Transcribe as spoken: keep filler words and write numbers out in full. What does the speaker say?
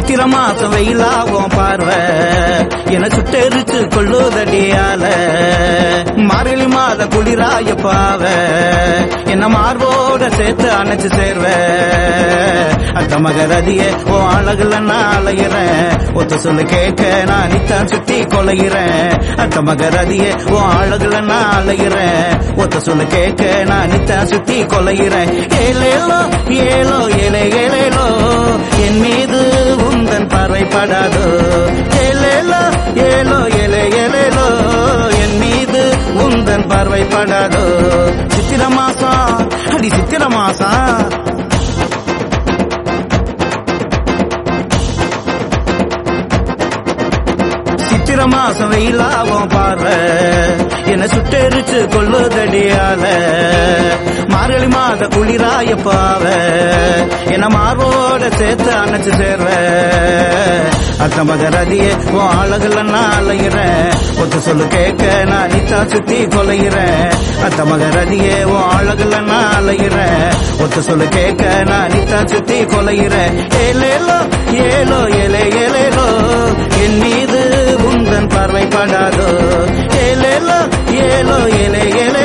சித்திர மாசம் வெயிலாகும் பார்வை என சுட்டெரிச்சு கொள்ளுதடியால மார்கழி மாத குளிராய பாவ என்ன மார்போட சேர்த்து அணைச்சு சேர்வ அத்த மகரதிய ஓ அழகுல நான் அலையிறேன் ஒத்த சொல்லு கேட்க நான் நித்தான் சுத்தி கொலையிறேன் அத்த மகரதிய ஓ அழகுல நான் அலையிறேன் ஒத்த சொல்லு கேட்க நான் நித்தான் சுத்தி கொலையிறேன் ஏலேலோ ஏலோ ஏலே ஏலேலோ என் மீது உந்தன் பறைப்படாதோ ஏலேலோ ஏலோ ஏலே ஏலேலோ என் மீது உந்தன் பார்வைப்படாதோ சித்திர மாசம் அடி சித்திர மாசம் சித்திர மாசம் வெயிலாகும் பாரு என்ன சுட்டெரிச்சு கொள்ளுதடியால மார்கழி மாத குளிராய பாவ என்ன மார்போட சேர்த்து அணைச்சு சேர்வ அத்த மகரதியே ஓ அழகுல நான் அலையிறேன் ஒத்து சொல்லு கேட்க நான் நித்தா சுத்தி கொலையிறேன் அத்த மகரதியே ஓ அழகுல நான் அலையிறேன் ஒத்து சொல்லு கேட்க நான் நித்தா சுத்தி கொலையிறேன் ஏலேலோ ஏலோ ஏலே ஏலேலோ என் மீது உந்தன் பார்வைப்படாதோ ஏலேலோ ஏலோ ஏலே ஏலே